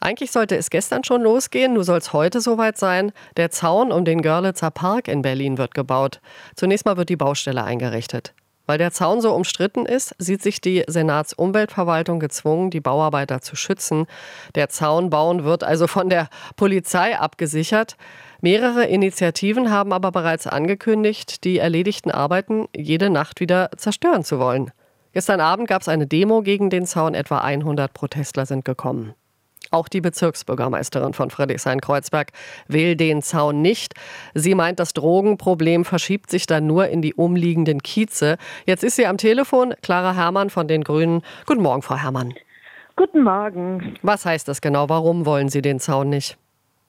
Eigentlich sollte es gestern schon losgehen, nun soll es heute soweit sein. Der Zaun um den Görlitzer Park in Berlin wird gebaut. Zunächst mal wird die Baustelle eingerichtet. Weil der Zaun so umstritten ist, sieht sich die Senatsumweltverwaltung gezwungen, die Bauarbeiter zu schützen. Der Zaunbau wird also von der Polizei abgesichert. Mehrere Initiativen haben aber bereits angekündigt, die erledigten Arbeiten jede Nacht wieder zerstören zu wollen. Gestern Abend gab es eine Demo gegen den Zaun, etwa 100 Protestler sind gekommen. Auch die Bezirksbürgermeisterin von Friedrichshain-Kreuzberg will den Zaun nicht. Sie meint, das Drogenproblem verschiebt sich dann nur in die umliegenden Kieze. Jetzt ist sie am Telefon, Clara Herrmann von den Grünen. Guten Morgen, Frau Herrmann. Guten Morgen. Was heißt das genau? Warum wollen Sie den Zaun nicht?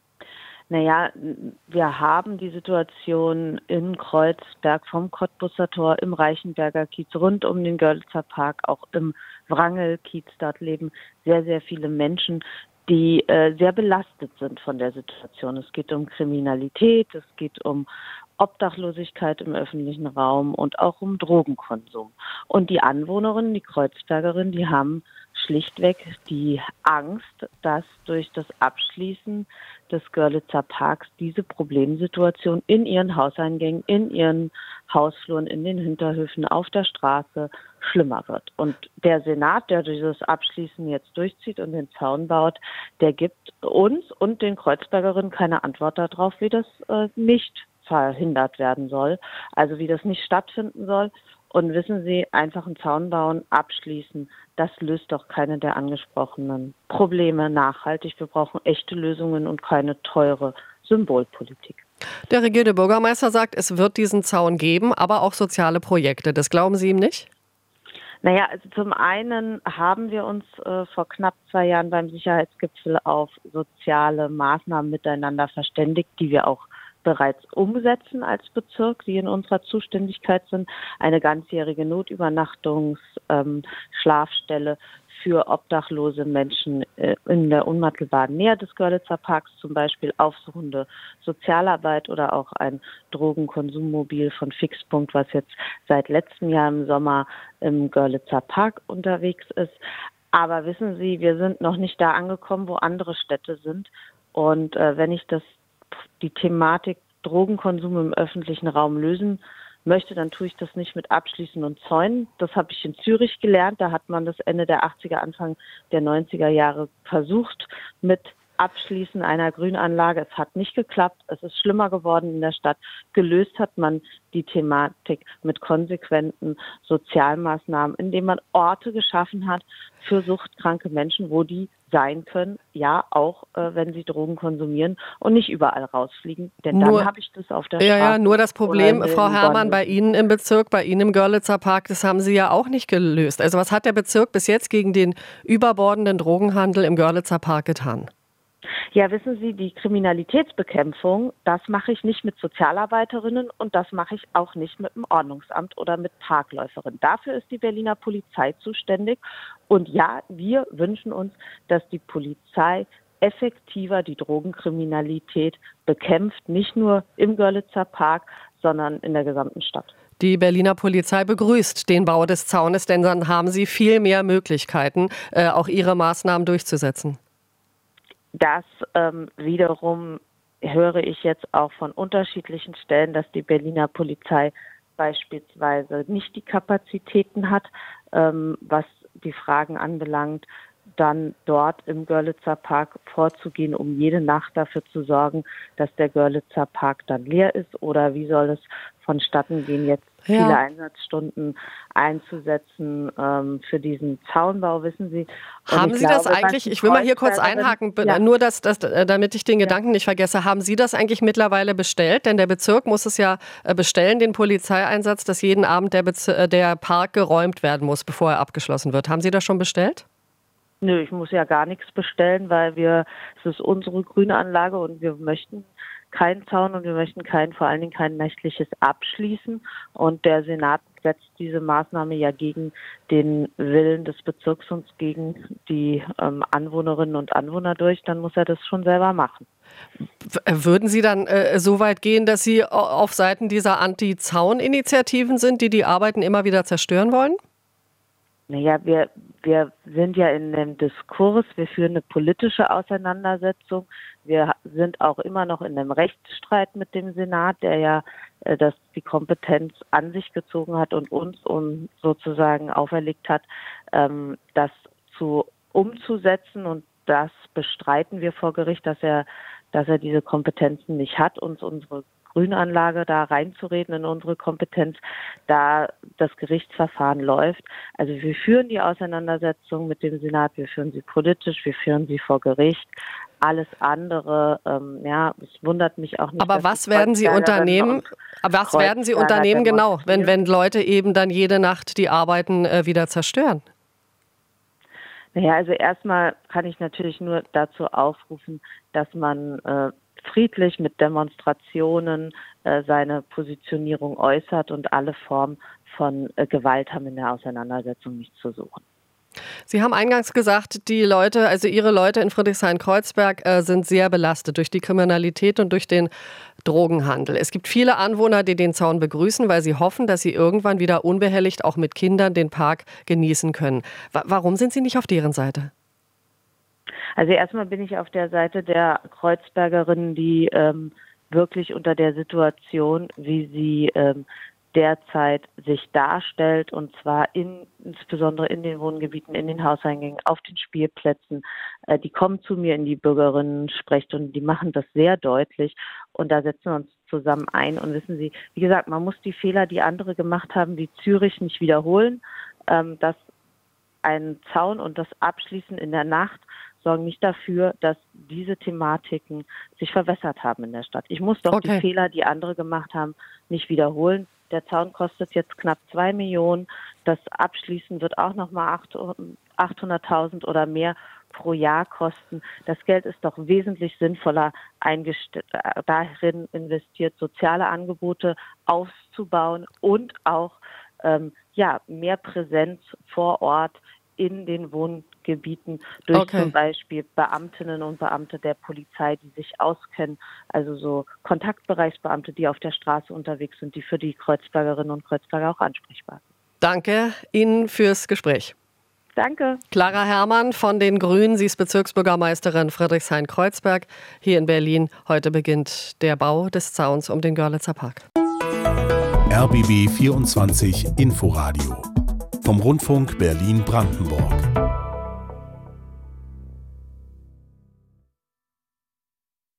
Naja, wir haben die Situation in Kreuzberg vom Cottbusser Tor, im Reichenberger Kiez, rund um den Görlitzer Park, auch im Wrangel-Kiez. Dort leben sehr, sehr viele Menschen, die sehr belastet sind von der Situation. Es geht um Kriminalität, es geht um Obdachlosigkeit im öffentlichen Raum und auch um Drogenkonsum. Und die Anwohnerinnen, die Kreuzbergerinnen, die haben schlichtweg die Angst, dass durch das Abschließen des Görlitzer Parks diese Problemsituation in ihren Hauseingängen, in ihren Hausfluren, in den Hinterhöfen, auf der Straße schlimmer wird. Und der Senat, der dieses Abschließen jetzt durchzieht und den Zaun baut, der gibt uns und den Kreuzbergerinnen keine Antwort darauf, wie das nicht verhindert werden soll, also wie das nicht stattfinden soll. Und wissen Sie, einfach einen Zaun bauen, abschließen, das löst doch keine der angesprochenen Probleme nachhaltig. Wir brauchen echte Lösungen und keine teure Symbolpolitik. Der regierte Bürgermeister sagt, es wird diesen Zaun geben, aber auch soziale Projekte. Das glauben Sie ihm nicht? Naja, also zum einen haben wir uns vor knapp 2 Jahren beim Sicherheitsgipfel auf soziale Maßnahmen miteinander verständigt, die wir auch bereits umsetzen als Bezirk, die in unserer Zuständigkeit sind. Eine ganzjährige Schlafstelle für obdachlose Menschen in der unmittelbaren Nähe des Görlitzer Parks, zum Beispiel aufsuchende Sozialarbeit oder auch ein Drogenkonsummobil von Fixpunkt, was jetzt seit letztem Jahr im Sommer im Görlitzer Park unterwegs ist. Aber wissen Sie, wir sind noch nicht da angekommen, wo andere Städte sind. Und wenn ich die Thematik Drogenkonsum im öffentlichen Raum lösen möchte, dann tue ich das nicht mit Abschließen und Zäunen. Das habe ich in Zürich gelernt. Da hat man das Ende der 80er, Anfang der 90er Jahre versucht mit Abschließen einer Grünanlage. Es hat nicht geklappt. Es ist schlimmer geworden in der Stadt. Gelöst hat man die Thematik mit konsequenten Sozialmaßnahmen, indem man Orte geschaffen hat für suchtkranke Menschen, wo die sein können, ja, auch wenn sie Drogen konsumieren und nicht überall rausfliegen, denn dann habe ich das auf der Straße. Ja, nur das Problem, Frau Herrmann, bei Ihnen im Bezirk, bei Ihnen im Görlitzer Park, das haben Sie ja auch nicht gelöst. Also was hat der Bezirk bis jetzt gegen den überbordenden Drogenhandel im Görlitzer Park getan? Ja, wissen Sie, die Kriminalitätsbekämpfung, das mache ich nicht mit Sozialarbeiterinnen und das mache ich auch nicht mit dem Ordnungsamt oder mit Parkläuferinnen. Dafür ist die Berliner Polizei zuständig. Und ja, wir wünschen uns, dass die Polizei effektiver die Drogenkriminalität bekämpft, nicht nur im Görlitzer Park, sondern in der gesamten Stadt. Die Berliner Polizei begrüßt den Bau des Zaunes, denn dann haben sie viel mehr Möglichkeiten, auch ihre Maßnahmen durchzusetzen. Das wiederum höre ich jetzt auch von unterschiedlichen Stellen, dass die Berliner Polizei beispielsweise nicht die Kapazitäten hat, was die Fragen anbelangt, dann dort im Görlitzer Park vorzugehen, um jede Nacht dafür zu sorgen, dass der Görlitzer Park dann leer ist? Oder wie soll es vonstatten gehen, jetzt viele Einsatzstunden einzusetzen für diesen Zaunbau, wissen Sie? Und haben Sie das eigentlich, ich will mal hier kurz einhaken, nur damit ich den Gedanken nicht vergesse, haben Sie das eigentlich mittlerweile bestellt? Denn der Bezirk muss es ja bestellen, den Polizeieinsatz, dass jeden Abend der Park geräumt werden muss, bevor er abgeschlossen wird. Haben Sie das schon bestellt? Nö, ich muss ja gar nichts bestellen, weil es ist unsere Grünanlage und wir möchten keinen Zaun und wir möchten vor allen Dingen kein nächtliches Abschließen. Und der Senat setzt diese Maßnahme ja gegen den Willen des Bezirks und gegen die Anwohnerinnen und Anwohner durch. Dann muss er das schon selber machen. Würden Sie dann so weit gehen, dass Sie auf Seiten dieser Anti-Zaun-Initiativen sind, die Arbeiten immer wieder zerstören wollen? Naja, wir sind ja in dem Diskurs, wir führen eine politische Auseinandersetzung. Wir sind auch immer noch in einem Rechtsstreit mit dem Senat, der ja die Kompetenz an sich gezogen hat und uns sozusagen auferlegt hat, das umzusetzen. Und das bestreiten wir vor Gericht, dass er diese Kompetenzen nicht hat, uns unsere Grünanlage da reinzureden in unsere Kompetenz, da das Gerichtsverfahren läuft. Also wir führen die Auseinandersetzung mit dem Senat, wir führen sie politisch, wir führen sie vor Gericht. Alles andere, es wundert mich auch nicht. Aber was werden Sie unternehmen? Genau, wenn Leute eben dann jede Nacht die Arbeiten wieder zerstören? Naja, also erstmal kann ich natürlich nur dazu aufrufen, dass man friedlich mit Demonstrationen seine Positionierung äußert und alle Formen von Gewalt haben in der Auseinandersetzung nicht zu suchen. Sie haben eingangs gesagt, Ihre Leute in Friedrichshain-Kreuzberg sind sehr belastet durch die Kriminalität und durch den Drogenhandel. Es gibt viele Anwohner, die den Zaun begrüßen, weil sie hoffen, dass sie irgendwann wieder unbehelligt auch mit Kindern den Park genießen können. Warum sind Sie nicht auf deren Seite? Also erstmal bin ich auf der Seite der Kreuzbergerinnen, die wirklich unter der Situation, wie sie derzeit sich darstellt, und zwar insbesondere in den Wohngebieten, in den Hauseingängen, auf den Spielplätzen. Die kommen zu mir in die Bürgerinnen-Sprechstunde, die machen das sehr deutlich und da setzen wir uns zusammen ein. Und wissen Sie, wie gesagt, man muss die Fehler, die andere gemacht haben, wie Zürich, nicht wiederholen. Dass ein Zaun und das Abschließen in der Nacht sorgen nicht dafür, dass diese Thematiken sich verwässert haben in der Stadt. Ich muss doch die Fehler, die andere gemacht haben, nicht wiederholen. Der Zaun kostet jetzt knapp 2 Millionen. Das Abschließen wird auch nochmal 800.000 oder mehr pro Jahr kosten. Das Geld ist doch wesentlich sinnvoller darin investiert, soziale Angebote auszubauen und auch mehr Präsenz vor Ort in den Wohngebieten durch zum Beispiel Beamtinnen und Beamte der Polizei, die sich auskennen, also so Kontaktbereichsbeamte, die auf der Straße unterwegs sind, die für die Kreuzbergerinnen und Kreuzberger auch ansprechbar sind. Danke Ihnen fürs Gespräch. Danke. Clara Herrmann von den Grünen, sie ist Bezirksbürgermeisterin Friedrichshain-Kreuzberg hier in Berlin. Heute beginnt der Bau des Zauns um den Görlitzer Park. RBB 24 Inforadio vom Rundfunk Berlin-Brandenburg.